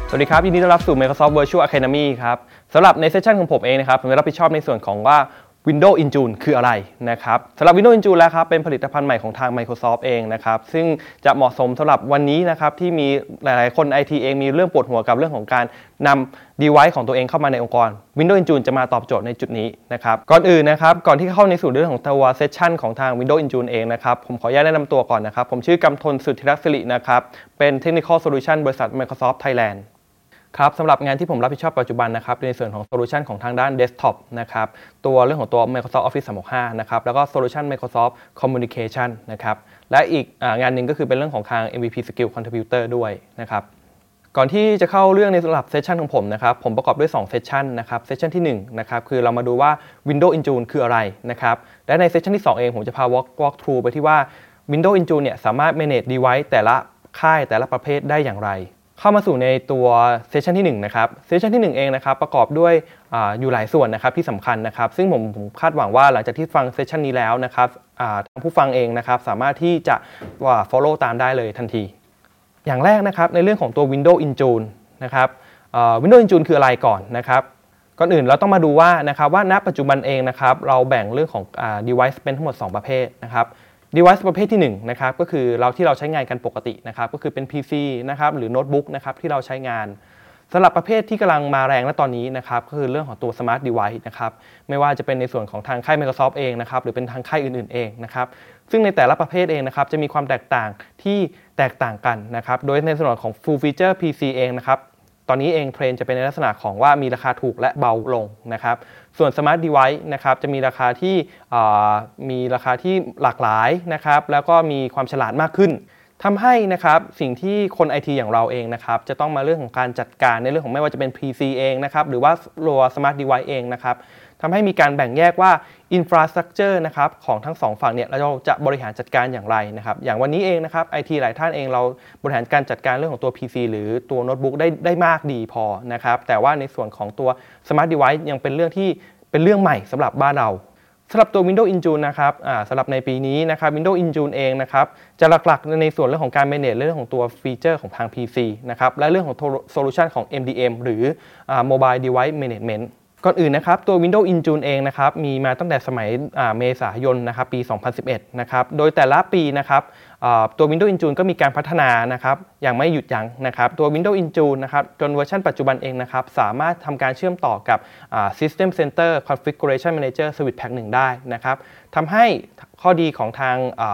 สวัสดีครับยินดีต้อนรับสู่ Microsoft Virtual Academy ครับสำหรับในเซสชันของผมเองนะครับผมจะรับผิดชอบในส่วนของว่า Windows in June คืออะไรนะครับสำหรับ Windows in June แล้วครับเป็นผลิตภัณฑ์ใหม่ของทาง Microsoft เองนะครับซึ่งจะเหมาะสมสำหรับวันนี้นะครับที่มีหลายๆคน IT เองมีเรื่องปวดหัวกับเรื่องของการนำ device ของตัวเองเข้ามาในองค์กร Windows in June จะมาตอบโจทย์ในจุดนี้นะครับก่อนอื่นนะครับก่อนที่เข้าในสู่เรื่องของตัวเซสชันของทาง Windows in June เองนะครับผมขออนุญาตแนะนำตัวก่อนนะครับผมชื่อกำธล สุทธิรักษ์ศิรินะครับเป็น Technical Solution บริษัท Microsoft Thailandครับสำหรับงานที่ผมรับผิดชอบปัจจุบันนะครับในส่วนของโซลูชันของทางด้านเดสก์ท็อปนะครับตัวเรื่องของตัว Microsoft Office 365นะครับแล้วก็โซลูชัน Microsoft Communication นะครับและอีกงานหนึ่งก็คือเป็นเรื่องของทาง MVP Skill Contributor ด้วยนะครับก่อนที่จะเข้าเรื่องในสำหรับเซสชันของผมนะครับผมประกอบด้วย2เซสชันนะครับเซสชันที่1นะครับคือเรามาดูว่า Windows in June คืออะไรนะครับและในเซสชันที่2เองผมจะพา walk through ไปที่ว่า Windows in June เนี่ยสามารถ manage device แต่ละค่ายแต่ละประเภทได้อย่างไรเข้ามาสู่ในตัวเซสชันที่1นะครับเซสชันที่1เองนะครับประกอบด้วยอยู่หลายส่วนนะครับที่สำคัญนะครับซึ่งผมคาดหวังว่าหลังจากที่ฟังเซสชันนี้แล้วนะครับทางผู้ฟังเองนะครับสามารถที่จะfollow ตามได้เลยทันทีอย่างแรกนะครับในเรื่องของตัว Windows in June นะครับWindows in June คืออะไรก่อนนะครับก่อนอื่นเราต้องมาดูว่าณปัจจุบันเองนะครับเราแบ่งเรื่องของdevice เป็นทั้งหมด2ประเภทนะครับdevice ประเภทที่1นะครับก็คือที่เราใช้งานกันปกตินะครับก็คือเป็น PC นะครับหรือโน้ตบุ๊กนะครับที่เราใช้งานสำหรับประเภทที่กำลังมาแรงณตอนนี้นะครับก็คือเรื่องของตัว Smart Device นะครับไม่ว่าจะเป็นในส่วนของทางค่าย Microsoft เองนะครับหรือเป็นทางค่ายอื่นๆเองนะครับซึ่งในแต่ละประเภทเองนะครับจะมีความแตกต่างที่แตกต่างกันนะครับโดยในส่วนของ Full Feature PC เองนะครับตอนนี้เองเทรนด์จะเป็นในลักษณะของว่ามีราคาถูกและเบาลงนะครับส่วน Smart Device นะครับจะมีราคาที่หลากหลายนะครับแล้วก็มีความฉลาดมากขึ้นทำให้นะครับสิ่งที่คน IT อย่างเราเองนะครับจะต้องมาเรื่องของการจัดการในเรื่องของไม่ว่าจะเป็น PC เองนะครับหรือว่าตัว Smart Device เองนะครับทำให้มีการแบ่งแยกว่า Infrastructure นะครับของทั้ง2ฝั่งเนี่ยเราจะบริหารจัดการอย่างไรนะครับอย่างวันนี้เองนะครับ IT หลายท่านเองเราบริหารการจัดการเรื่องของตัว PC หรือตัวโน้ตบุ๊กได้มากดีพอนะครับแต่ว่าในส่วนของตัว Smart Device ยังเป็นเรื่องใหม่สำหรับบ้านเราสำหรับตัว Windows in June นะครับสำหรับในปีนี้นะครับ Windows in June เองนะครับจะหลักๆในส่วนเรื่องของการ manage เรื่องของตัวฟีเจอร์ของทาง PC นะครับและเรื่องของโซลูชันของ MDM หรือ Mobile Device Managementก่อนอื่นนะครับตัว Windows in June เองนะครับมีมาตั้งแต่สมัยเมษายนนะครับปี 2011 นะครับโดยแต่ละปีนะครับตัว Windows in June ก็มีการพัฒนานะครับอย่างไม่หยุดยั้งนะครับตัว Windows in June นะครับจนเวอร์ชันปัจจุบันเองนะครับสามารถทำการเชื่อมต่อกับSystem Center Configuration Manager Switch Pack 1 ได้นะครับทำให้ข้อดีของทาง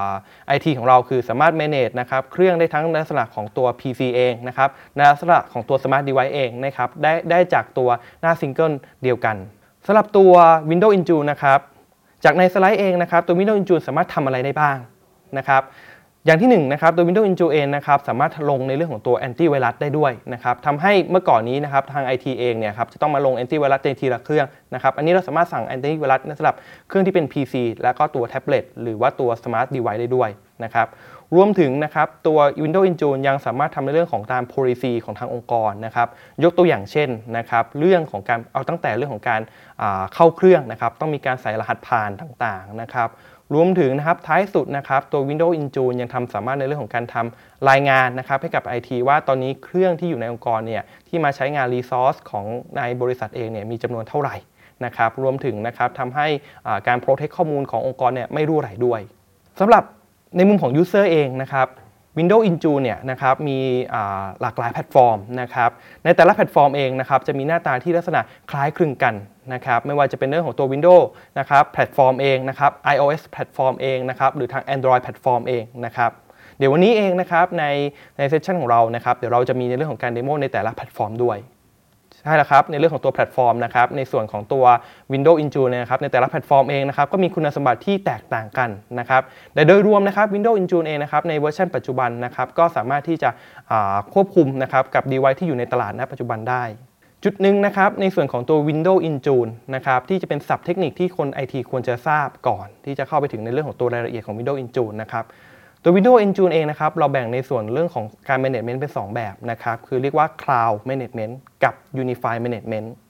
IT ของเราคือสามารถ manage นะครับเครื่องได้ทั้งในลักษณะของตัว PC เองนะครับในลักษณะของตัว Smart Device เองนะครับได้จากตัวหน้าซิงเกิลเดียวกันสำหรับตัว Windows in June นะครับจากในสไลด์เองนะครับตัว Windows in June สามารถทำอะไรได้บ้างนะครับอย่างที่1นะครับตัว Windows in June เองนะครับสามารถลงในเรื่องของตัวแอนตี้ไวรัสได้ด้วยนะครับทำให้เมื่อก่อนนี้นะครับทาง IT เองเนี่ยครับจะต้องมาลงแอนตี้ไวรัสในทีละเครื่องนะครับอันนี้เราสามารถสั่งแอนตี้ไวรัสสำหรับเครื่องที่เป็น PC แล้วก็ตัวแท็บเล็ตหรือว่าตัว Smart Device ได้ด้วยนะครับรวมถึงนะครับตัว Windows in June ยังสามารถทำในเรื่องของตาม policy ของทางองค์กรนะครับยกตัวอย่างเช่นนะครับเรื่องของการเอาตั้งแต่เรื่องของการเข้าเครื่องนะครับต้องมีการใส่รหัสผ่านต่างๆนะครับรวมถึงนะครับท้ายสุดนะครับตัว Windows in June ยังสามารถในเรื่องของการทำรายงานนะครับให้กับ IT ว่าตอนนี้เครื่องที่อยู่ในองค์กรเนี่ยที่มาใช้งาน resource ของในบริษัทเองเนี่ยมีจำนวนเท่าไหร่นะครับรวมถึงนะครับทำให้การ protect ข้อมูลขององค์กรเนี่ยไม่รั่วไหลด้วยสำหรับในมุมของ user เองนะครับ Windows in June เนี่ยนะครับมีหลากหลายแพลตฟอร์มนะครับในแต่ละแพลตฟอร์มเองนะครับจะมีหน้าตาที่ลักษณะคล้ายคลึงกันนะครับไม่ว่าจะเป็นเรื่องของตัว Windows นะครับแพลตฟอร์มเองนะครับ iOS แพลตฟอร์มเองนะครับหรือทาง Android แพลตฟอร์มเองนะครับเดี๋ยววันนี้เองนะครับในเซสชันของเรานะครับเดี๋ยวเราจะมีในเรื่องของการเดโมในแต่ละแพลตฟอร์มด้วยใช่แล้วครับในเรื่องของตัวแพลตฟอร์มนะครับในส่วนของตัว Windows in June นะครับในแต่ละแพลตฟอร์มเองนะครับก็มีคุณสมบัติที่แตกต่างกันนะครับแต่โดยรวมนะครับ Windows in June เองนะครับในเวอร์ชันปัจจุบันนะครับก็สามารถที่จะควบคุมนะครับกับ device ที่อยู่ในตลาดณปัจจุบันได้จุดหนึ่งนะครับในส่วนของตัว Windows in June นะครับที่จะเป็นศัพท์เทคนิคที่คน IT ควรจะทราบก่อนที่จะเข้าไปถึงในเรื่องของตัวรายละเอียดของ Windows in June นะครับตัว Windows in June เองนะครับเราแบ่งในส่วนเรื่องของการ management เป็น2แบบนะครับคือเรียกว่า Cloud Management กับ Unified Management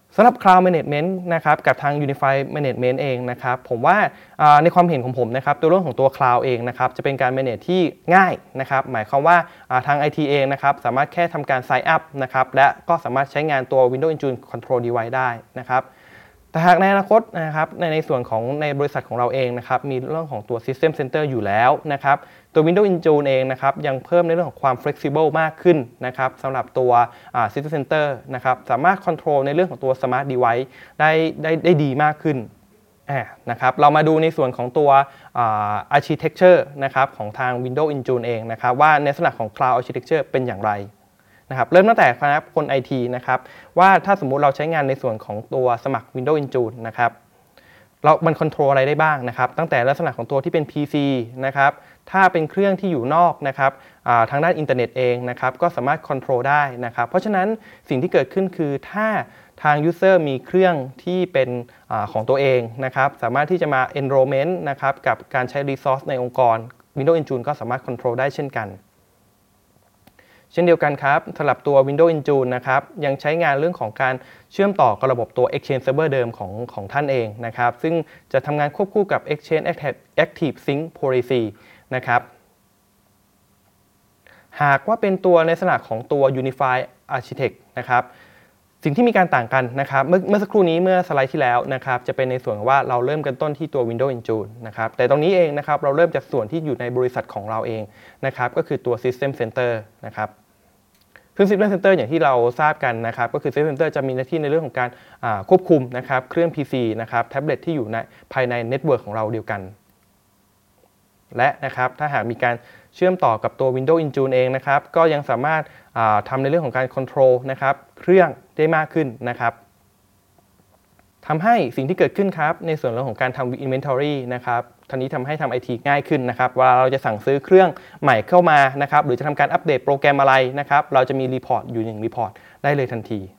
สำหรับ Cloud Management นะครับกับทาง Unify Management เองนะครับผมว่าในความเห็นของผมนะครับตัวเรื่องของตัว Cloud เองนะครับจะเป็นการ manage ที่ง่ายนะครับหมายความว่าทาง IT เองนะครับสามารถแค่ทำการ sign up นะครับและก็สามารถใช้งานตัว Windows Intune Control Device ได้นะครับแต่หากในอนาคตนะครับในส่วนของในบริษัทของเราเองนะครับมีเรื่องของตัว System Center อยู่แล้วนะครับตัว Windows Intune เองนะครับยังเพิ่มในเรื่องของความ flexible มากขึ้นนะครับสำหรับตัวSystem Center นะครับสามารถ control ในเรื่องของตัว Smart Device ได้ดีมากขึ้นนะครับเรามาดูในส่วนของตัวarchitecture นะครับของทาง Windows Intune เองนะครับว่าในลักษณะของ Cloud Architecture เป็นอย่างไรนะครับเริ่มตั้งแต่คน IT นะครับว่าถ้าสมมุติเราใช้งานในส่วนของตัวสมัคร Windows Intune นะครับมันคอนโทรลอะไรได้บ้างนะครับตั้งแต่ลักษณะของตัวที่เป็น PC นะครับถ้าเป็นเครื่องที่อยู่นอกนะครับทางด้านอินเทอร์เน็ตเองนะครับก็สามารถคอนโทรลได้นะครับเพราะฉะนั้นสิ่งที่เกิดขึ้นคือถ้าทาง User มีเครื่องที่เป็นของตัวเองนะครับสามารถที่จะมา enrollment นะครับกับการใช้ resource ในองค์กร Windows Intune ก็สามารถคอนโทรลได้เช่นกันเช่นเดียวกันครับสำหรับตัว Windows Intune นะครับยังใช้งานเรื่องของการเชื่อมต่อกับระบบตัว Exchange Server เดิมของท่านเองนะครับซึ่งจะทำงานควบคู่กับ Exchange Active Sync Policy นะครับหากว่าเป็นตัวในลักษณะของตัว Unify Architect นะครับสิ่งที่มีการต่างกันนะครับเมื่อสักครู่นี้เมื่อสไลด์ที่แล้วนะครับจะเป็นในส่วนว่าเราเริ่มกันต้นที่ตัว Windows Intune นะครับแต่ตรงนี้เองนะครับเราเริ่มจากส่วนที่อยู่ในบริษัทของเราเองนะครับก็คือตัว System Center นะครับซึ่ง System Center อย่างที่เราทราบกันนะครับก็คือ System Center จะมีหน้าที่ในเรื่องของการควบคุมนะครับเครื่อง PC นะครับแท็บเล็ตที่อยู่ในภายในเน็ตเวิร์กของเราเดียวกันและนะครับถ้าหากมีการเชื่อมต่อกับตัว Windows Intune เองนะครับก็ยังสามารถทำในเรื่องของการ control นะครับเครื่องได้มากขึ้นนะครับทำให้สิ่งที่เกิดขึ้นครับในส่วนของการทำ inventory นะครับทีนี้ทำให้ทำ IT ง่ายขึ้นนะครับเวลาเราจะสั่งซื้อเครื่องใหม่เข้ามานะครับหรือจะทำการอัปเดตโปรแกรมอะไรนะครับเราจะมีรีพอร์ตอยู่1รีพอร์ตได้เลยทันที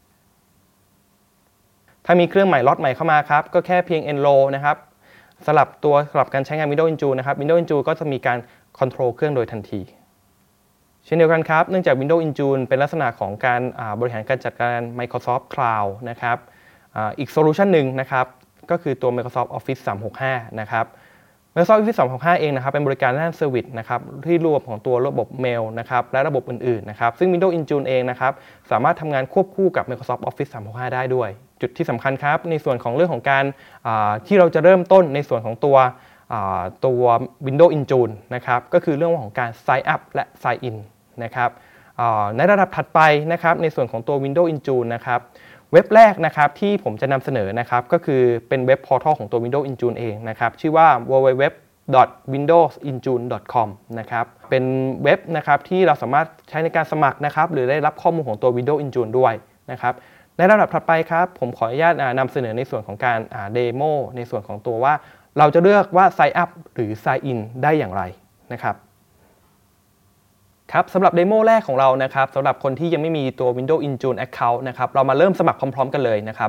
ถ้ามีเครื่องใหม่ล็อตใหม่เข้ามาครับก็แค่เพียง enroll นะครับสำหรับการใช้งาน Windows Intune นะครับ Windows Intune ก็จะมีการ control เครื่องโดยทันทีเช่นเดียวกันครับเนื่องจาก Windows Intune เป็นลักษณะของการบริหารการจัดการ Microsoft Cloud นะครับอีกโซลูชันหนึ่งนะครับก็คือตัว Microsoft Office 365 นะครับ Microsoft Office 365 เองนะครับเป็นบริการด้านเซอร์วิสนะครับที่รวมของตัวระบบเมลนะครับและระบบอื่นๆนะครับซึ่ง Windows Intune เองนะครับสามารถทำงานควบคู่กับ Microsoft Office 365 ได้ด้วยจุดที่สำคัญครับในส่วนของเรื่องของการที่เราจะเริ่มต้นในส่วนของตัวWindows Intune นะครับก็คือเรื่องของการ Sign Up และ Sign In นะครับในระดับถัดไปนะครับในส่วนของตัว Windows Intune นะครับเว็บแรกนะครับที่ผมจะนำเสนอนะครับก็คือเป็นเว็บพอร์ทัลของตัว Windows Intune เองนะครับชื่อว่า www.windowsintune.com นะครับเป็นเว็บนะครับที่เราสามารถใช้ในการสมัครนะครับหรือได้รับข้อมูลของตัว Windows Intune ด้วยนะครับในระดับถัดไปครับผมขออนุญาตนำเสนอในส่วนของการเดโมในส่วนของตัวว่าเราจะเลือกว่า Sign Up หรือ Sign In ได้อย่างไรนะครับครับสำหรับเดโมแรกของเรานะครับสำหรับคนที่ยังไม่มีตัว Windows Intune Account นะครับเรามาเริ่มสมัครพร้อมๆกันเลยนะครับ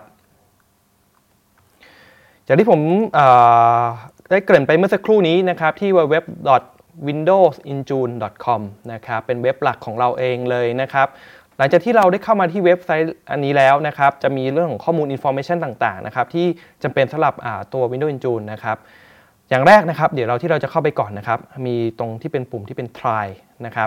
จากที่ผมได้เกริ่นไปเมื่อสักครู่นี้นะครับที่ www.windowsintune.com นะครับเป็นเว็บหลักของเราเองเลยนะครับหลังจากที่เราได้เข้ามาที่เว็บไซต์อันนี้แล้วนะครับจะมีเรื่องของข้อมูล information ต่างๆนะครับที่จำเป็นสำหรับตัว Windows Intune นะครับอย่างแรกนะครับเดี๋ยวที่เราจะเข้าไปก่อนนะครับมีตรงที่เป็นปุ่มที่เป็น try นะครับ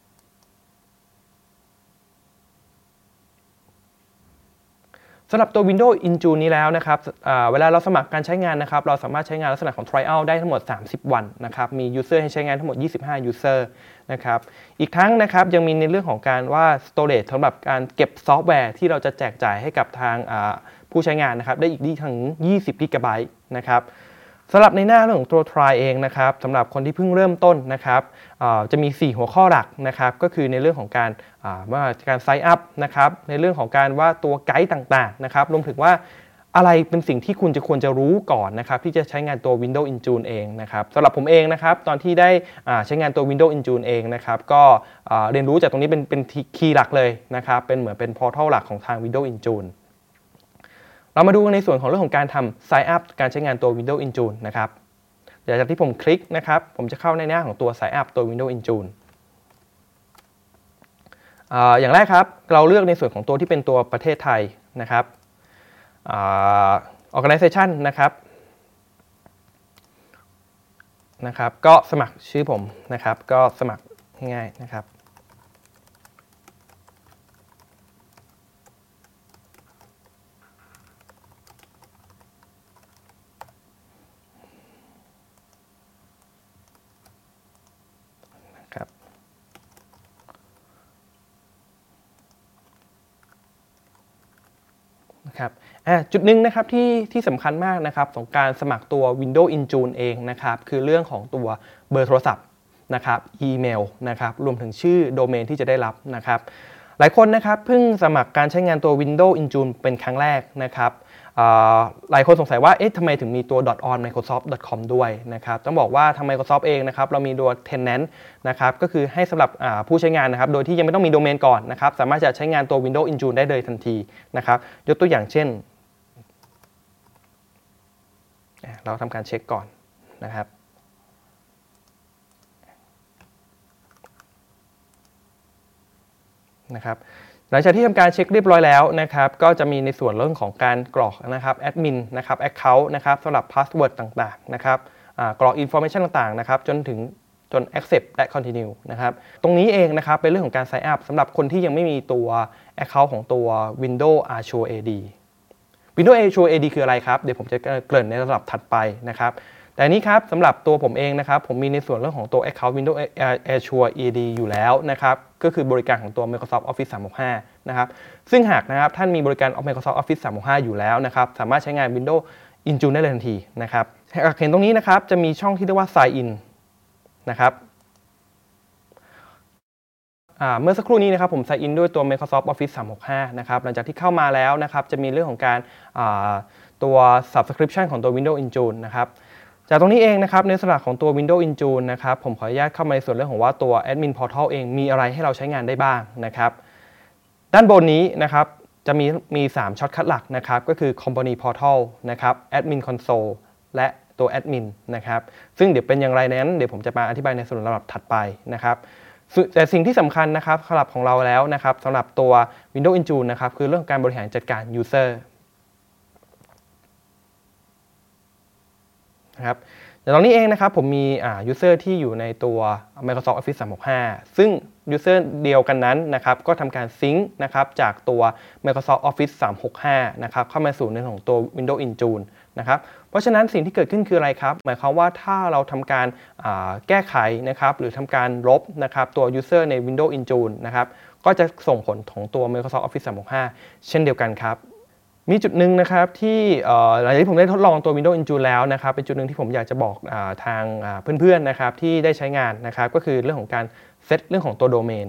สำหรับตัว Windows Intune นี้แล้วนะครับเวลาเราสมัครการใช้งานนะครับเราสามารถใช้งานลักษณะของ trial ได้ทั้งหมด30 วันนะครับมี user ให้ใช้งานทั้งหมด25 user นะครับอีกทั้งนะครับยังมีในเรื่องของการว่า storage สำหรับการเก็บซอฟต์แวร์ที่เราจะแจกจ่ายให้กับทางผู้ใช้งานนะครับได้อีกถึง20 GB นะครับสำหรับในหน้าเรื่องของตัว try เองนะครับสำหรับคนที่เพิ่งเริ่มต้นนะครับจะมี4หัวข้อหลักนะครับก็คือในเรื่องของการsign up นะครับในเรื่องของการว่าตัวไกด์ต่างๆนะครับรวมถึงว่าอะไรเป็นสิ่งที่คุณควรจะรู้ก่อนนะครับที่จะใช้งานตัว Windows Intune เองนะครับสำหรับผมเองนะครับตอนที่ได้ใช้งานตัว Windows Intune เองนะครับก็เรียนรู้จากตรงนี้เป็นคีย์หลักเลยนะครับเป็นเหมือนเป็นพอร์ทัลหลักของทาง Windows Intuneเรามาดูในส่วนของเรื่องของการทำ Sign Up การใช้งานตัว Windows Intune นะครับเดี๋ยวจากที่ผมคลิกนะครับผมจะเข้าในหน้าของตัว Sign Up ตัว Windows Intune อย่างแรกครับเราเลือกในส่วนของตัวที่เป็นตัวประเทศไทยนะครับ organization นะครับก็สมัครชื่อผมนะครับก็สมัครง่ายๆนะครับนะครับจุดหนึ่งนะครับที่สำคัญมากนะครับของการสมัครตัว Windows Intune เองนะครับคือเรื่องของตัวเบอร์โทรศัพท์นะครับอีเมลนะครับรวมถึงชื่อโดเมนที่จะได้รับนะครับหลายคนนะครับเพิ่งสมัครการใช้งานตัว Windows Intune เป็นครั้งแรกนะครับหลายคนสงสัยว่าเอ๊ะทำไมถึงมีตัว .on-microsoft.com ด้วยนะครับต้องบอกว่าทาง Microsoft เองนะครับเรามีตัว Tenant นะครับก็คือให้สำหรับผู้ใช้งานนะครับโดยที่ยังไม่ต้องมีโดเมนก่อนนะครับสามารถจะใช้งานตัว Windows Intune ได้เลยทันทีนะครับยกตัวอย่างเช่นเราทำการเช็คก่อนนะครับหลังจากที่ทำการเช็คเรียบร้อยแล้วนะครับก็จะมีในส่วนเรื่องของการกรอกนะครับแอดมินนะครับแอคเคาท์นะครับสำหรับพาสเวิร์ดต่างๆนะครับกรอกอินโฟเมชันต่างๆนะครับจน accept และ continue นะครับตรงนี้เองนะครับเป็นเรื่องของการ sign up สำหรับคนที่ยังไม่มีตัว account ของตัว Windows Azure AD Windows Azure AD คืออะไรครับเดี๋ยวผมจะเกริ่นในระดับถัดไปนะครับแต่นี้ครับสำหรับตัวผมเองนะครับผมมีในส่วนเรื่องของตัว Account Windows Azure AD อยู่แล้วนะครับก็คือบริการของตัว Microsoft Office 365นะครับซึ่งหากนะครับท่านมีบริการ Microsoft Office 365อยู่แล้วนะครับสามารถใช้งาน Windows Intune ได้เลยทันทีนะครับเห็นตรงนี้นะครับจะมีช่องที่เรียกว่า Sign In นะครับเมื่อสักครู่นี้นะครับผม sign in ด้วยตัว Microsoft Office 365นะครับหลังจากที่เข้ามาแล้วนะครับจะมีเรื่องของการตัว subscription ของตัว Windows Intune นะครับจากตรงนี้เองนะครับในส่วนของตัว Windows Intune นะครับผมขออนุญาตเข้ามาในส่วนเรื่องของว่าตัว Admin Portal เองมีอะไรให้เราใช้งานได้บ้างนะครับด้านบนนี้นะครับจะมี3ช็อตคัทหลักนะครับก็คือ Company Portal นะครับ Admin Console และตัว Admin นะครับซึ่งเดี๋ยวเป็นอย่างไรนั้นเดี๋ยวผมจะมาอธิบายในส่วนลำดับถัดไปนะครับแต่สิ่งที่สำคัญนะครับสำหรับของเราแล้วนะครับสำหรับตัว Windows Intune นะครับคือเรื่องการบริหารจัดการ User นะครับแต่ตรงนี้เองนะครับผมมีUser ที่อยู่ในตัว Microsoft Office 365 ซึ่ง User เดียวกันนั้นนะครับก็ทำการซิงค์นะครับจากตัว Microsoft Office 365 นะครับเข้ามาสู่ในของตัว Windows Intune นะครับเพราะฉะนั้นสิ่งที่เกิดขึ้นคืออะไรครับหมายความว่าถ้าเราทำการแก้ไขนะครับหรือทำการลบนะครับตัว User ใน Windows Intune นะครับก็จะส่งผลของตัว Microsoft Office 365 เช่นเดียวกันครับมีจุดหนึ่งนะครับที่หลังจากที่ผมได้ทดลองตัว Windows Intune แล้วนะครับเป็นจุดหนึ่งที่ผมอยากจะบอกทางเพื่อนๆนะครับที่ได้ใช้งานนะครับก็คือเรื่องของการเซตเรื่องของตัวโดเมน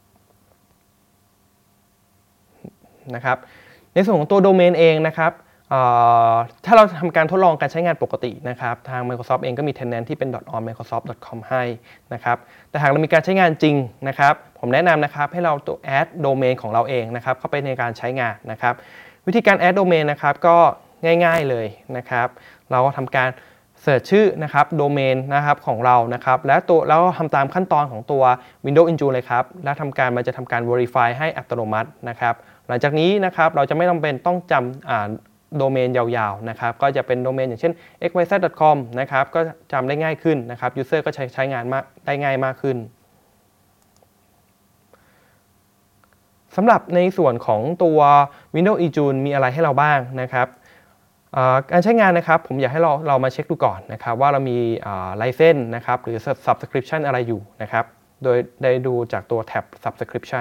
นะครับในส่วนของตัวโดเมนเองนะครับถ้าเราทำการทดลองการใช้งานปกตินะครับทาง Microsoft เองก็มี tenant ที่เป็น .on-microsoft.com ให้นะครับแต่หากเรามีการใช้งานจริงนะครับผมแนะนำนะครับให้เราตัว add domain ของเราเองนะครับเข้าไปในการใช้งานนะครับวิธีการ add domain นะครับก็ง่ายๆเลยนะครับเราก็ทำการเสิร์ชชื่อนะครับโดเมนนะครับของเรานะครับแล้วทำตามขั้นตอนของตัว Windows Intune เลยครับแล้วมันจะทำการ verify ให้อัตโนมัตินะครับหลังจากนี้นะครับเราจะไม่จำเป็นต้องจำโดเมนยาวๆนะครับก็จะเป็นโดเมนอย่างเช่น xyz.com นะครับก็จำได้ง่ายขึ้นนะครับ user ก็ใช้งานได้ง่ายมากขึ้นสำหรับในส่วนของตัว Windows Intune มีอะไรให้เราบ้างนะครับการใช้งานนะครับผมอยากให้เรามาเช็คดูก่อนนะครับว่าเรามีไลเซนส์นะครับหรือ subscription อะไรอยู่นะครับโดยได้ดูจากตัวแท็บ subscription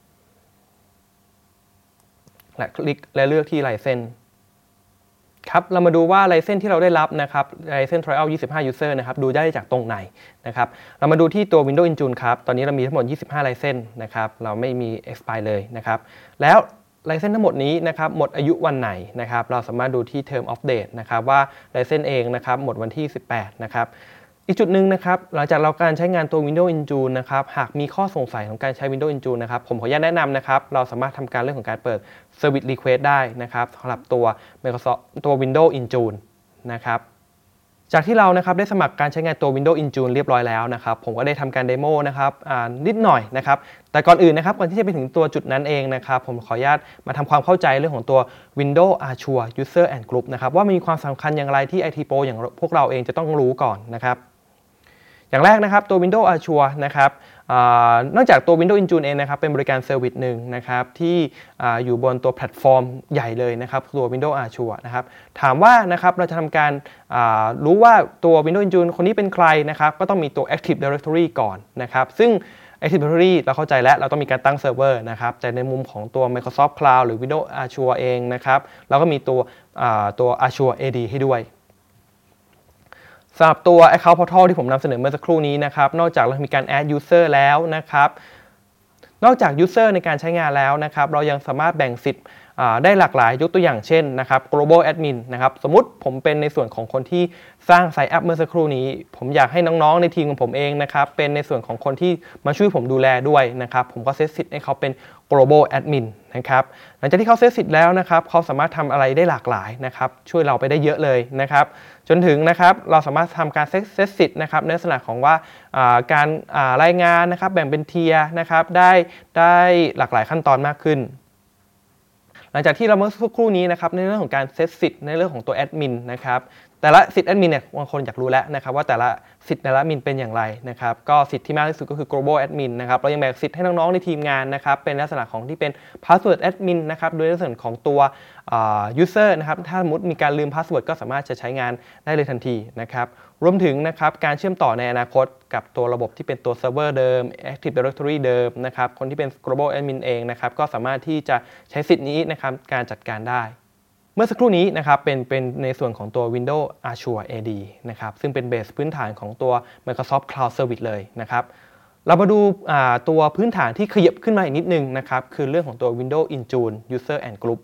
และคลิกและเลือกที่ไลเซนส์ครับเรามาดูว่าไลเซนส์ที่เราได้รับนะครับไลเซนส์ trial 25 user นะครับดูได้จากตรงไหนนะครับเรามาดูที่ตัว Windows Intune ครับตอนนี้เรามีทั้งหมด25ไลเซนส์นะครับเราไม่มี expire เลยนะครับแล้วไลเซนส์ทั้งหมดนี้นะครับหมดอายุวันไหนนะครับเราสามารถดูที่ term of date นะครับว่าไลเซนส์เองนะครับหมดวันที่18นะครับอีกจุดหนึ่งนะครับหลังจากเราการใช้งานตัว Windows Intune นะครับหากมีข้อสงสัยของการใช้ Windows Intune นะครับผมขออนุญาตแนะนำนะครับเราสามารถทำการเรื่องของการเปิด Service Request ได้นะครับสำหรับตัว Microsoft ตัว Windows Intune นะครับจากที่เรานะครับได้สมัครการใช้งานตัว Windows Intune เรียบร้อยแล้วนะครับผมก็ได้ทำการเดโมนะครับนิดหน่อยนะครับแต่ก่อนอื่นนะครับก่อนที่จะไปถึงตัวจุดนั้นเองนะครับผมขออนุญาตมาทำความเข้าใจเรื่องของตัว Windows Azure User and Group นะครับว่ามีความสำคัญอย่างไรที่ IT Pro อย่างพวกเราเองจะต้องรู้ก่อนนะครับอย่างแรกนะครับตัว Windows Azure นะครับนอกจากตัว Windows Intune เองนะครับเป็นบริการเซอร์วิสหนึ่งนะครับที่อยู่บนตัวแพลตฟอร์มใหญ่เลยนะครับตัว Windows Azure นะครับถามว่านะครับเราจะทำการรู้ว่าตัว Windows Intune คนนี้เป็นใครนะครับก็ต้องมีตัว Active Directory ก่อนนะครับซึ่ง Active Directory เราเข้าใจแล้วเราต้องมีการตั้งเซิร์ฟเวอร์นะครับแต่ในมุมของตัว Microsoft Cloud หรือ Windows Azure เองนะครับเราก็มีตัว Azure AD ให้ด้วยสำหรับตัว Account Portal ที่ผมนำเสนอเมื่อสักครู่นี้นะครับนอกจากเรามีการ add user แล้วนะครับนอกจาก user ในการใช้งานแล้วนะครับเรายังสามารถแบ่งสิทธิ์ได้หลากหลายยกตัวอย่างเช่นนะครับ global admin นะครับสมมุติผมเป็นในส่วนของคนที่สร้างไซต์แอปเมื่อสักครู่นี้ผมอยากให้น้องๆในทีมของผมเองนะครับเป็นในส่วนของคนที่มาช่วยผมดูแลด้วยนะครับผมก็เซตสิทธิ์ให้เขาเป็น global admin นะครับหลังจากที่เขาเซตสิทธิ์แล้วนะครับเขาสามารถทำอะไรได้หลากหลายนะครับช่วยเราไปได้เยอะเลยนะครับจนถึงนะครับเราสามารถทำการเซตสิทธิ์นะครับในลักษณะของว่าการรายงานนะครับแบ่งเป็นเทียร์นะครับได้หลากหลายขั้นตอนมากขึ้นหลังจากที่เราเมื่อสักครู่นี้นะครับในเรื่องของการเซตสิทธิ์ในเรื่องของตัวแอดมินนะครับแต่ละสิทธิ์แอดมินเนี่ยบางคนอยากรู้แล้วนะครับว่าแต่ละสิทธิ์แต่ละแอดมินเป็นอย่างไรนะครับก็สิทธิ์ที่มากที่สุดก็คือ global admin นะครับเรายังแบ่งสิทธิ์ให้น้องๆในทีมงานนะครับเป็นลักษณะของที่เป็น password admin นะครับโดยในส่วนของตัว user นะครับถ้าสมมติมีการลืม password ก็สามารถจะใช้งานได้เลยทันทีนะครับรวมถึงนะครับการเชื่อมต่อในอนาคตกับตัวระบบที่เป็นตัวเซิร์ฟเวอร์เดิม Active Directory เดิมนะครับคนที่เป็น global admin เองนะครับก็สามารถที่จะใช้สิทธิ์นี้นะครับการจัดการได้เมื่อสักครู่นี้นะครับเป็นในส่วนของตัว Windows Azure AD นะครับซึ่งเป็นเบสพื้นฐานของตัว Microsoft Cloud Service เลยนะครับเรามาดูตัวพื้นฐานที่ขยับขึ้นมาอีกนิดนึงนะครับคือเรื่องของตัว Windows Intune User and Group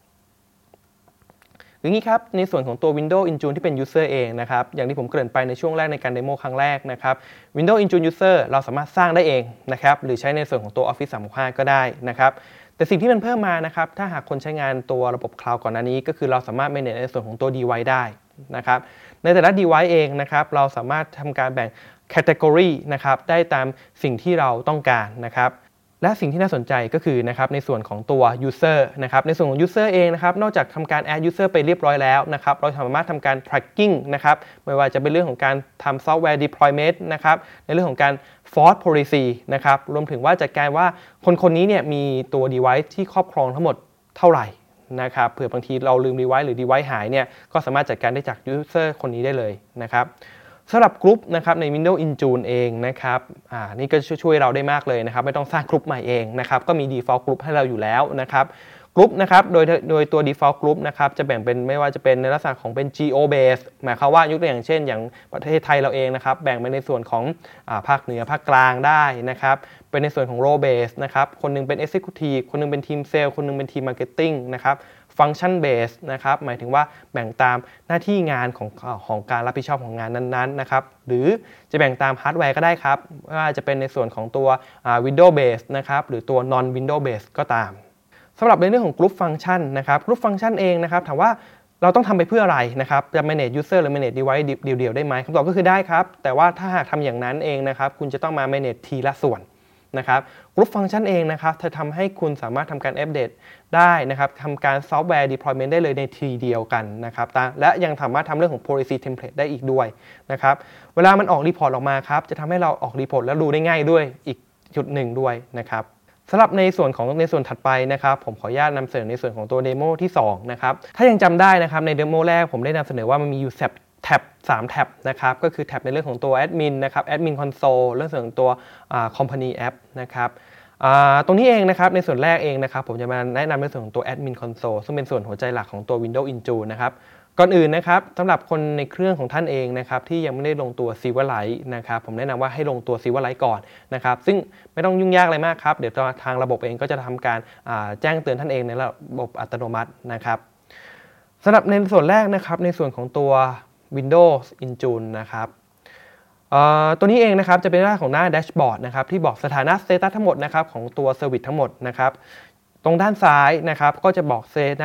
อย่างนี้ครับในส่วนของตัว Windows Intune ที่เป็น User เองนะครับอย่างที่ผมเกริ่นไปในช่วงแรกในการเดโมครั้งแรกนะครับ Windows Intune User เราสามารถสร้างได้เองนะครับหรือใช้ในส่วนของตัว Office 365 ก็ได้นะครับแต่สิ่งที่มันเพิ่มมานะครับถ้าหากคนใช้งานตัวระบบ Cloud ก่อนหน้านี้ก็คือเราสามารถ manage ในส่วนของตัว device ได้นะครับในแต่ละ device เองนะครับเราสามารถทำการแบ่ง category นะครับได้ตามสิ่งที่เราต้องการนะครับและสิ่งที่น่าสนใจก็คือนะครับในส่วนของตัว user นะครับในส่วนของ user เองนะครับนอกจากทำการ add user ไปเรียบร้อยแล้วนะครับเราสามารถทำการ tracking นะครับไม่ว่าจะเป็นเรื่องของการทำ software deployment นะครับในเรื่องของการ force policy นะครับรวมถึงว่าจัดการว่าคนนี้เนี่ยมีตัว device ที่ครอบครองทั้งหมดเท่าไหร่นะครับเผื่อบางทีเราลืม device หรือ device หายเนี่ยก็สามารถจัดการได้จาก user คนนี้ได้เลยนะครับสำหรับกลุ่มนะครับใน Windows Intune เองนะครับนี่ก็ช่วยเราได้มากเลยนะครับไม่ต้องสร้างกลุ่มใหม่เองนะครับก็มี default group ให้เราอยู่แล้วนะครับกลุ่มนะครับโดยตัว default group นะครับจะแบ่งเป็นไม่ว่าจะเป็นในลักษณะของเป็น geo base หมายความว่ายกตัวอย่างเช่นอย่างประเทศไทยเราเองนะครับแบ่งเป็นในส่วนของภาคเหนือภาคกลางได้นะครับเป็นในส่วนของ role base นะครับคนนึงเป็น executive คนนึงเป็นทีม sales คนนึงเป็นทีม marketing นะครับfunction base นะครับหมายถึงว่าแบ่งตามหน้าที่งานของการรับผิดชอบของงานนั้นๆนะครับหรือจะแบ่งตามฮาร์ดแวร์ก็ได้ครับว่าจะเป็นในส่วนของตัว Windows base นะครับหรือตัว non Windows base ก็ตามสำหรับในเรื่องของ group function นะครับ group function เองนะครับถามว่าเราต้องทำไปเพื่ออะไรนะครับจะ manage user หรือ manage device เดี่ยวๆได้ไหมคำตอบก็คือได้ครับแต่ว่าถ้าหากทำอย่างนั้นเองนะครับคุณจะต้องมา manage ทีละส่วนนะครับ Group Function เองนะครับจะทำให้คุณสามารถทำการอัปเดตได้นะครับทำการ Software Deployment ได้เลยในทีเดียวกันนะครับและยังสามารถทำเรื่องของ Policy Template ได้อีกด้วยนะครับเวลามันออกรีพอร์ตออกมาครับจะทำให้เราออกรีพอร์ตแล้วดูได้ง่ายด้วยอีกจุดหนึ่งด้วยนะครับสำหรับในส่วนถัดไปนะครับผมขออนุญาตนำเสนอในส่วนของตัวเดโมที่2นะครับถ้ายังจำได้นะครับในเดโมแรกผมได้นำเสนอว่ามันมีอยู่แท็บ3แท็บนะครับก็คือแท็บในเรื่องของตัว Admin นะครับ Admin Console เรื่องของตัวCompany App นะครับตรงนี้เองนะครับในส่วนแรกเองนะครับผมจะมาแนะนำในส่วนของตัว Admin Console ซึ่งเป็นส่วนหัวใจหลักของตัว Windows Intune นะครับก่อนอื่นนะครับสำหรับคนในเครื่องของท่านเองนะครับที่ยังไม่ได้ลงตัว Silverlight นะครับผมแนะนำว่าให้ลงตัว Silverlight ก่อนนะครับซึ่งไม่ต้องยุ่งยากอะไรมากครับเดี๋ยวทางระบบเองก็จะทำการแจ้งเตือนท่านเองในระบบอัตโนมัตินะครับสำหรับในส่วนแรกนะครับในส่วนของตัวWindows Intune นะครับตัวนี้เองนะครับจะเป็นหน้าของหน้าแดชบอร์ดนะครับที่บอกสถานะสเตตัสทั้งหมดนะครับของตัวเซอร์วิสทั้งหมดนะครับตรงด้านซ้ายนะครับก็จะบอกสเตตัส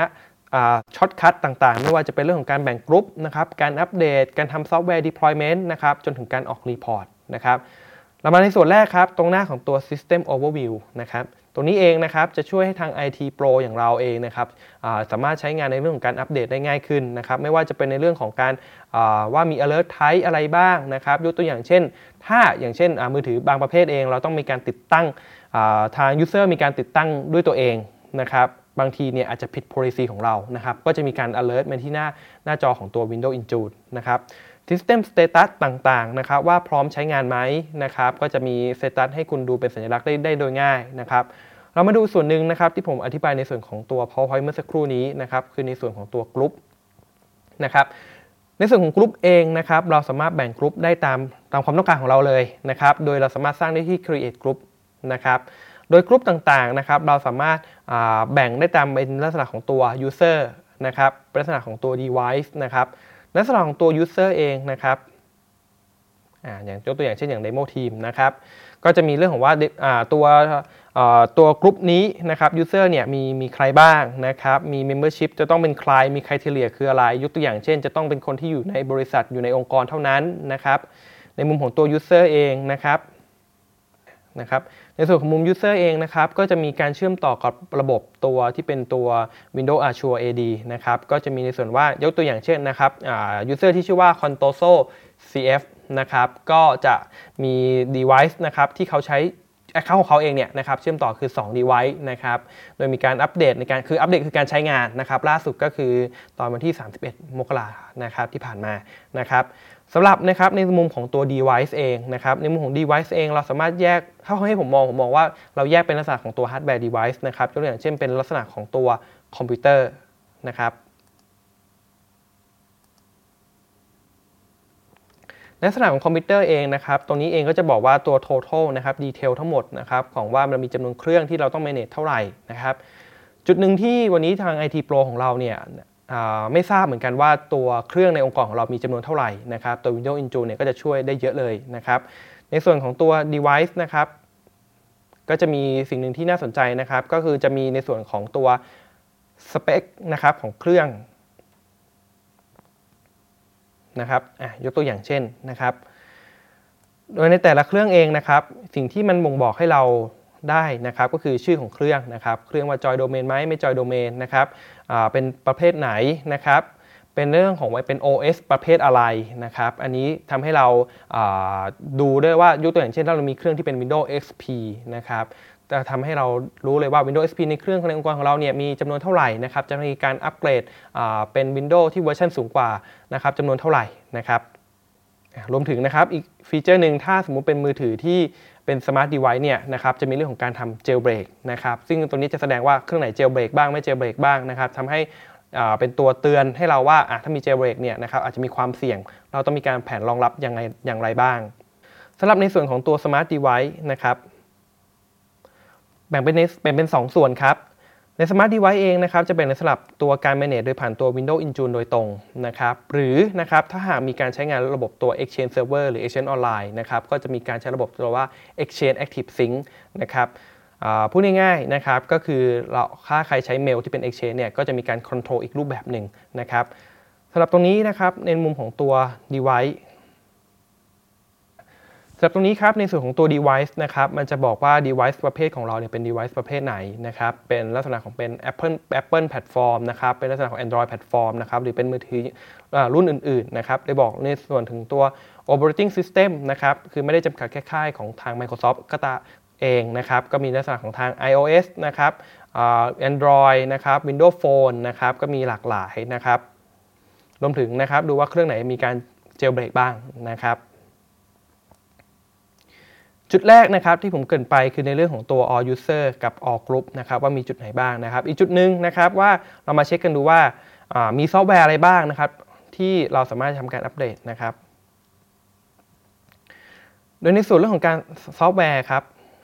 ช็อตคัทต่างๆไม่ว่าจะเป็นเรื่องของการแบ่งกลุ่มนะครับการอัปเดตการทำซอฟต์แวร์ deployment นะครับจนถึงการออกรีพอร์ตนะครับเรามาในส่วนแรกครับตรงหน้าของตัว System Overview นะครับตรงนี้เองนะครับจะช่วยให้ทาง IT Pro อย่างเราเองนะครับสามารถใช้งานในเรื่องของการอัปเดตได้ง่ายขึ้นนะครับไม่ว่าจะเป็นในเรื่องของการว่ามี alert type อะไรบ้างนะครับยกตัวอย่างเช่นถ้าอย่างเช่นมือถือบางประเภทเองเราต้องมีการติดตั้งทาง user มีการติดตั้งด้วยตัวเองนะครับบางทีเนี่ยอาจจะผิด policy ของเรานะครับก็จะมีการ alert มาที่หน้าจอของตัว Windows Intune นะครับ System Status ต่างๆนะครับว่าพร้อมใช้งานไหมนะครับก็จะมี Status ให้คุณดูเป็นสัญลักษณ์ได้โดยง่ายนะครับเรามาดูส่วนหนึ่งนะครับที่ผมอธิบายในส่วนของตัว PowerPoint เมื่อสักครู่นี้นะครับคือในส่วนของตัวกลุ่มนะครับในส่วนของกลุ่มเองนะครับเราสามารถแบ่งกลุ่มได้ตามความต้องการของเราเลยนะครับโดยเราสามารถสร้างได้ที่ Create Group นะครับโดยกลุ่มต่างๆนะครับเราสามารถแบ่งได้ตามเป็นลักษณะของตัว User นะครับเป็นลักษณะของตัว Device นะครับลักษณะของตัว User เองนะครับอย่างยกตัวอย่างเช่นอย่าง Demo Team นะครับก็จะมีเรื่องของว่าตัวกลุ่มนี้นะครับ User เนี่ยมีใครบ้างนะครับมี Membership จะต้องเป็นใครมี Criteria คืออะไรยกตัวอย่างเช่นจะต้องเป็นคนที่อยู่ในบริษัทอยู่ในองค์กรเท่านั้นนะครับในมุมของตัว User เองนะครับในส่วนของมุม User เองนะครับก็จะมีการเชื่อมต่อกับระบบตัวที่เป็นตัว Windows Azure AD นะครับก็จะมีในส่วนว่ายกตัวอย่างเช่นนะครับUser ที่ชื่อว่า Contoso CF นะครับก็จะมี device นะครับที่เขาใช้ account ของเขาเองเนี่ยนะครับเชื่อมต่อคือ2 device นะครับโดยมีการอัปเดตในการอัปเดตคือการใช้งานนะครับล่าสุดก็คือตอนวันที่31 มกราคมนะครับที่ผ่านมานะครับสำหรับนะครับในมุมของตัว device เองนะครับในมุมของ device เองเราสามารถแยกถ้าให้ผมมองว่าเราแยกเป็นลักษณะของตัว hardware device นะครับยกตัวอย่างเช่นเป็นลักษณะของตัวคอมพิวเตอร์นะครับลักษณะของคอมพิวเตอร์เองนะครับตรงนี้เองก็จะบอกว่าตัว total นะครับ detail ทั้งหมดนะครับของว่ามันมีจำนวนเครื่องที่เราต้อง manage เท่าไหร่นะครับจุดหนึ่งที่วันนี้ทาง IT Pro ของเราเนี่ยไม่ทราบเหมือนกันว่าตัวเครื่องในองค์กรของเรามีจำนวนเท่าไหร่นะครับตัว Windows Intune เนี่ยก็จะช่วยได้เยอะเลยนะครับในส่วนของตัว device นะครับก็จะมีสิ่งหนึ่งที่น่าสนใจนะครับก็คือจะมีในส่วนของตัวสเปคนะครับของเครื่องนะครับยกตัวอย่างเช่นนะครับโดยในแต่ละเครื่องเองนะครับสิ่งที่มันบ่งบอกให้เราได้นะครับก็คือชื่อของเครื่องนะครับเครื่องว่าจอยโดเมนไหมไม่จอยโดเมนนะครับเป็นประเภทไหนนะครับเป็นเรื่องของเป็น OS ประเภทอะไรนะครับอันนี้ทำให้เราดูได้ว่ายกตัวอย่างเช่นถ้าเรามีเครื่องที่เป็น Windows XP นะครับจะทำให้เรารู้เลยว่า Windows XP ในเครื่องในองค์กรของเราเนี่ยมีจำนวนเท่าไหร่นะครับจะมีการอัปเกรดเป็น Windows ที่เวอร์ชันสูงกว่านะครับจำนวนเท่าไหร่นะครับรวมถึงนะครับอีกฟีเจอร์หนึ่งถ้าสมมุติเป็นมือถือที่เป็น Smart Device เนี่ยนะครับจะมีเรื่องของการทำ Jailbreak นะครับซึ่งตัวนี้จะแสดงว่าเครื่องไหน Jailbreak บ้างไม่ Jailbreak บ้างนะครับทำให้เป็นตัวเตือนให้เราว่าถ้ามี Jailbreak เนี่ยนะครับอาจจะมีความเสี่ยงเราต้องมีการแผนรองรับอย่างไรบ้างสำหรับในส่วนของตัว Smart Device นะครับแบ่งเป็น2 ส่วนครับใน Smart Device เองนะครับจะเป็นสำหรับตัวการ manage โดยผ่านตัว Windows Intune โดยตรงนะครับหรือนะครับถ้าหากมีการใช้งานระบบตัว Exchange Server หรือ Exchange Online นะครับก็จะมีการใช้ระบบตัวว่า Exchange Active Sync นะครับพูดง่ายๆนะครับก็คือถ้าใครใช้เมลที่เป็น Exchange เนี่ยก็จะมีการ control อีกรูปแบบหนึ่งนะครับสำหรับตรงนี้นะครับในมุมของตัว device สำหรับตรงนี้ครับในส่วนของตัว device นะครับมันจะบอกว่า device ประเภทของเราเนี่ยเป็น device ประเภทไหนนะครับเป็นลักษณะของเป็น Apple Platform นะครับเป็นลักษณะของ Android Platform นะครับหรือเป็นมือถือรุ่นอื่นๆนะครับได้บอกในส่วนถึงตัว operating system นะครับคือไม่ได้จำกัดแค่ค่ายของทาง Microsoft ก็เองนะครับก็มีลักษณะของทาง iOS นะครับAndroid นะครับ Windows Phone นะครับก็มีหลากหลายนะครับรวมถึงนะครับดูว่าเครื่องไหนมีการ jailbreak บ้างนะครับจุดแรกนะครับที่ผมเกริ่นไปคือในเรื่องของตัว all user กับ all group นะครับว่ามีจุดไหนบ้างนะครับอีกจุดหนึ่งนะครับว่าเรามาเช็คกันดูว่ามีซอฟต์แวร์อะไรบ้างนะครับที่เราสามารถทำการอัปเดตนะครับโดยในส่วนเรื่องของการซอฟต์แวร์ครับ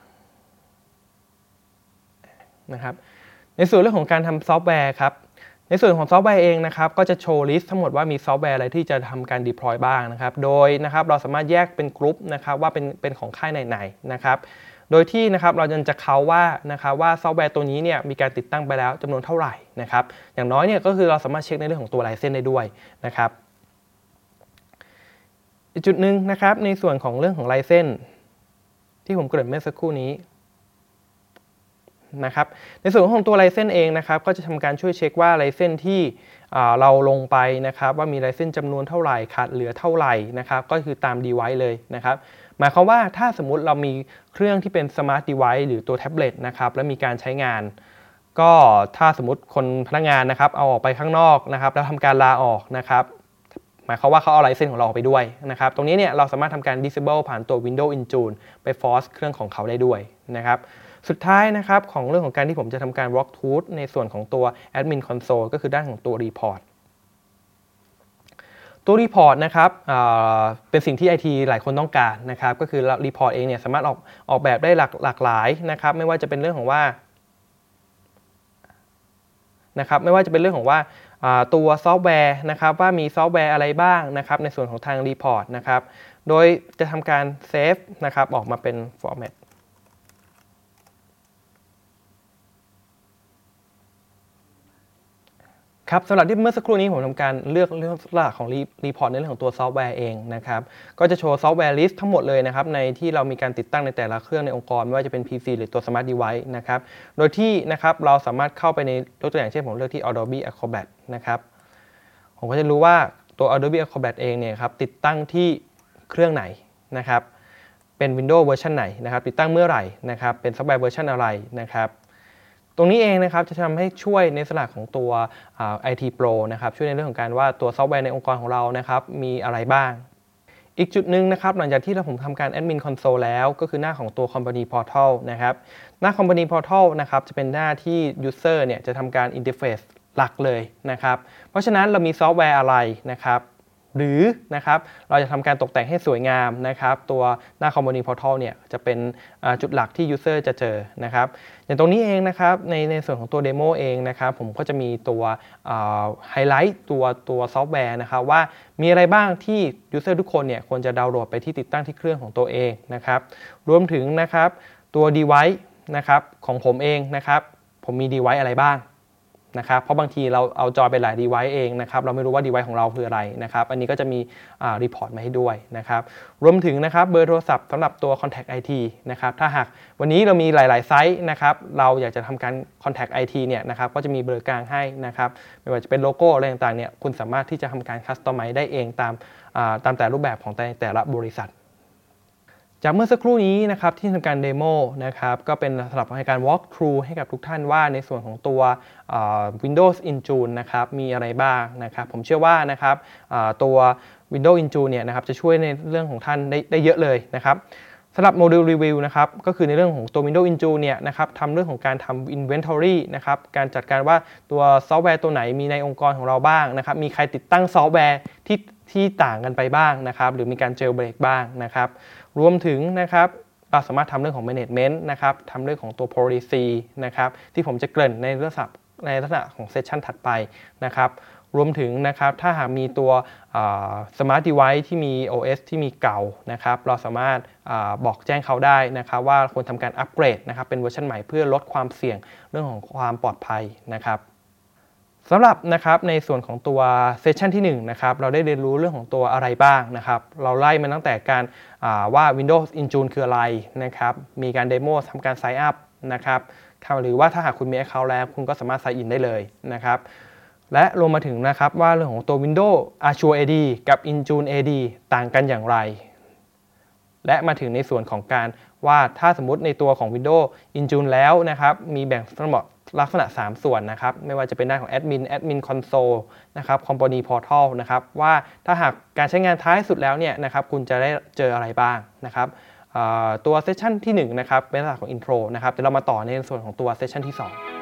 ในส่วนเรื่องของการทำซอฟต์แวร์ครับในส่วนของซอฟต์แวร์เองนะครับก็จะโชว์ลิสต์ทั้งหมดว่ามีซอฟต์แวร์อะไรที่จะทำการ deploy บ้างนะครับโดยนะครับเราสามารถแยกเป็นกลุ่มนะครับว่าเป็นของค่ายไหนๆนะครับโดยที่นะครับเราจะเขาว่าซอฟต์แวร์ตัวนี้เนี่ยมีการติดตั้งไปแล้วจำนวนเท่าไหร่นะครับอย่างน้อยเนี่ยก็คือเราสามารถเช็คในเรื่องของตัวลายเส้นได้ด้วยนะครับอีกจุดหนึ่งนะครับในส่วนของเรื่องของลายเส้นที่ผมเกริ่นเมื่อสักครู่นี้นะครับในส่วนของตัวลายเส้นเองนะครับก็จะทำการช่วยเช็คว่าลายเส้นที่เราลงไปนะครับว่ามีลายเส้นจำนวนเท่าไหร่ขาดเหลือเท่าไหร่นะครับก็คือตาม device เลยนะครับหมายความว่าถ้าสมมุติเรามีเครื่องที่เป็น smart device หรือตัวแท็บเล็ตนะครับและมีการใช้งานก็ถ้าสมมุติคนพนักงานนะครับเอาออกไปข้างนอกนะครับแล้วทำการลาออกนะครับหมายความว่าเขาเอาลายเส้นของเราออกไปด้วยนะครับตรงนี้เนี่ยเราสามารถทำการ disable ผ่านตัว Windows Intune ไป force เครื่องของเขาได้ด้วยนะครับสุดท้ายนะครับของเรื่องของการที่ผมจะทำการ walk through ในส่วนของตัว admin console ก็คือด้านของตัว report ตัว report นะครับเป็นสิ่งที่ IT หลายคนต้องการนะครับก็คือ report เองเนี่ยสามารถออกแบบได้หลากหลายนะครับไม่ว่าจะเป็นเรื่องของว่านะครับไม่ว่าจะเป็นเรื่องของว่าตัวซอฟต์แวร์นะครับว่ามีซอฟต์แวร์อะไรบ้างนะครับในส่วนของทาง report นะครับโดยจะทำการเซฟนะครับออกมาเป็น formatครับสำหรับที่เมื่อสักครู่นี้ผมทำการเลือกหลักของรีพอร์ตในเรื่องของตัวซอฟต์แวร์เองนะครับก็จะโชว์ซอฟต์แวร์ลิสต์ทั้งหมดเลยนะครับในที่เรามีการติดตั้งในแต่ละเครื่องในองค์กรไม่ว่าจะเป็น PC หรือตัว Smart Device นะครับโดยที่นะครับเราสามารถเข้าไปในตัวอย่างเช่นผมเลือกที่ Adobe Acrobat นะครับผมก็จะรู้ว่าตัว Adobe Acrobat เองเนี่ยครับติดตั้งที่เครื่องไหนนะครับเป็น Windows เวอร์ชันไหนนะครับติดตั้งเมื่อไหร่นะครับเป็นซอฟต์แวร์เวอร์ชันอะไรนะครับตรงนี้เองนะครับจะทำให้ช่วยในลักษณะของตัว IT Pro นะครับช่วยในเรื่องของการว่าตัวซอฟต์แวร์ในองค์กรของเรานะครับมีอะไรบ้างอีกจุดหนึ่งนะครับหลังจากที่ผมทำการ Admin Console แล้วก็คือหน้าของตัว Company Portal นะครับหน้า Company Portal นะครับจะเป็นหน้าที่ User เนี่ยจะทำการ Interface หลักเลยนะครับเพราะฉะนั้นเรามีซอฟต์แวร์อะไรนะครับหรือนะครับเราจะทำการตกแต่งให้สวยงามนะครับตัวหน้า Company Portal เนี่ยจะเป็นจุดหลักที่ User จะเจอนะครับอย่างตรงนี้เองนะครับในส่วนของตัวเดโมเองนะครับผมก็จะมีตัวไฮไลท์ตัวซอฟต์แวร์นะครับว่ามีอะไรบ้างที่ User ทุกคนเนี่ยควรจะดาวน์โหลดไปที่ติดตั้งที่เครื่องของตัวเองนะครับรวมถึงนะครับตัว Device นะครับของผมเองนะครับผมมี Device อะไรบ้างนะครับเพราะบางทีเราเอาจอไปหลาย device เองนะครับเราไม่รู้ว่า device ของเราคืออะไรนะครับอันนี้ก็จะมีรีพอร์ตมาให้ด้วยนะครับรวมถึงนะครับเบอร์โทรศัพท์สำหรับตัว contact IT นะครับถ้าหากวันนี้เรามีหลายๆไซต์นะครับเราอยากจะทำการ contact IT เนี่ยนะครับก็จะมีเบอร์กลางให้นะครับไม่ว่าจะเป็นโลโก้อะไรต่างๆเนี่ยคุณสามารถที่จะทำการ customize ได้เองตามแต่รูปแบบของแต่ละบริษัทจากเมื่อสักครู่นี้นะครับที่ทำการเดโมนะครับก็เป็นสำหรับการ walk through ให้กับทุกท่านว่าในส่วนของตัว Windows Intune นะครับมีอะไรบ้างนะครับผมเชื่อว่านะครับตัว Windows Intune เนี่ยนะครับจะช่วยในเรื่องของท่านได้เยอะเลยนะครับสำหรับโมดูลรีวิวนะครับก็คือในเรื่องของตัว Windows Intune เนี่ยนะครับทำเรื่องของการทำ Inventory นะครับการจัดการว่าตัวซอฟต์แวร์ตัวไหนมีในองค์กรของเราบ้างนะครับมีใครติดตั้งซอฟต์แวร์ที่ต่างกันไปบ้างนะครับหรือมีการเจลเบรกบ้างนะครับรวมถึงนะครับเราสามารถทำเรื่องของ Management นะครับทำเรื่องของตัว Policy นะครับที่ผมจะเกริ่นในลักษณะของเซสชันถัดไปนะครับรวมถึงนะครับถ้าหากมีตัว Smart Device ที่มี OS ที่มีเก่านะครับเราสามารถบอกแจ้งเขาได้นะครับว่าควรทำการอัปเกรดนะครับเป็นเวอร์ชันใหม่เพื่อลดความเสี่ยงเรื่องของความปลอดภัยนะครับสำหรับนะครับในส่วนของตัวเซสชันที่1นะครับเราได้เรียนรู้เรื่องของตัวอะไรบ้างนะครับเราไล่มาตั้งแต่การว่า Windows Intune คืออะไรนะครับมีการเดโมทำการ Sign Up นะครับหรือว่าถ้าหากคุณมี Account แล้วคุณก็สามารถ Sign In ได้เลยนะครับและรวมมาถึงนะครับว่าเรื่องของตัว Windows Azure AD กับ Intune AD ต่างกันอย่างไรและมาถึงในส่วนของการว่าถ้าสมมุติในตัวของ Windows Intune แล้วนะครับมีแบ่งทั้งหมดลักษณะ3ส่วนนะครับไม่ว่าจะเป็นด้านของ Admin Console นะครับ Company Portal นะครับว่าถ้าหากการใช้งานท้ายสุดแล้วเนี่ยนะครับคุณจะได้เจออะไรบ้างนะครับตัวเซสชันที่1นะครับเป็นลักษณะของ Intro นะครับเดี๋ยวเรามาต่อในส่วนของตัวเซสชันที่2